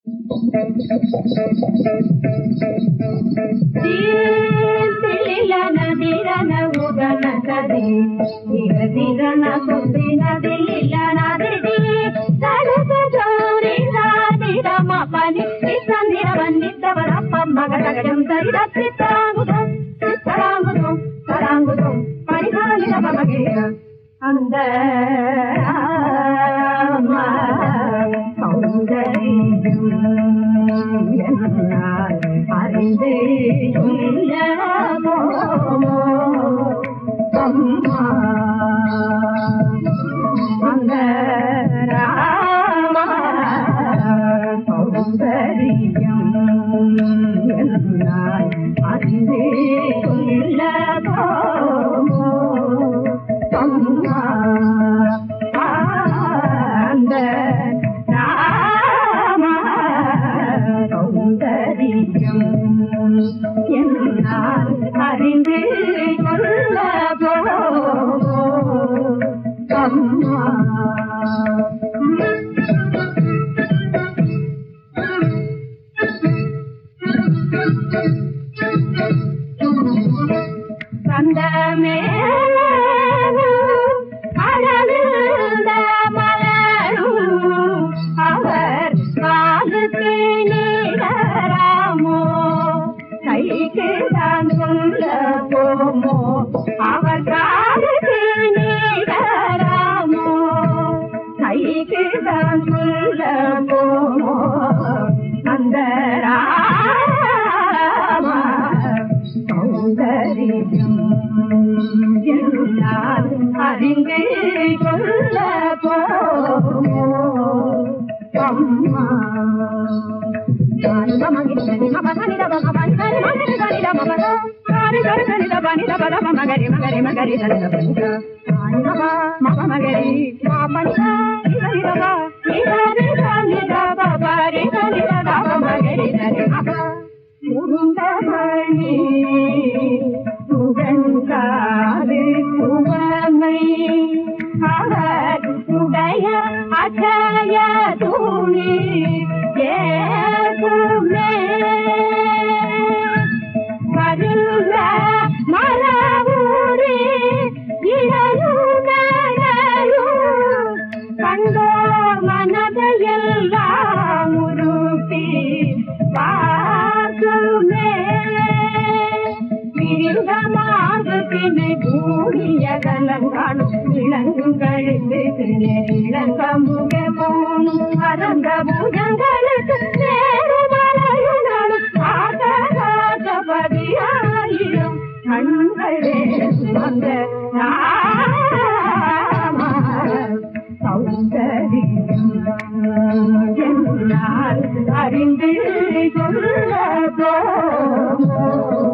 ನದಿರನ ಉದನ ಕದಿ ನಿರದಿರನ ಸುಂದಿನ ದಿಲ್ಲಿಲ್ಲ ನದಿ ಸರಸ ಜೋರಿ ರಾದಿರ ಮಪನಿ ಸಂದಿರ ಬಂದಿದ್ದವರ ಮಗಡಗಡಂ ಸರಿದ ಚಿತ್ತರಾಂಗುದು ತರಾಂಗುದು ಪರಿಹಾಲಿದ ಬಗೆಯ அந்த அறிந்தே அந்த சௌந்தரியம் என்னால் அறிந்தே சொல்லதோ அந்த சௌந்தரியம் என்னால் அறிந்து சொல்லதோ அம்மா சந்தமே அழகுந்த மலரும் அவர் காதுக்கு நீராமோ கைக்கு தான் சொல்ல போமோ அவர் காதுக்கு நீராமோ கைக்கு தான் சொல்ல போமோ அந்த சௌந்தரியம் என்னால் அறிந்து கொள்ள போமோ அம்மா முருங்கமணி முழங்காது சுவமை அவர் உடைய அச்சய துணி ஏகுமே மருங்க மரவூரி இளையும் நடையும் கண்டோ மனதையெல்லாம் உருப்பி பார்க்குமே விருங்கமாக பின்னை கூடிய கலங்காணும் இளங்கழுத்து இளங்கமுக போனும் அரங்க பூஜங்களுக்கு நேருமலையுடனும் ஆகபதியாயிரும் கண்களே அந்த சௌந்தரியம் என்னால் அறிந்து கொள்ள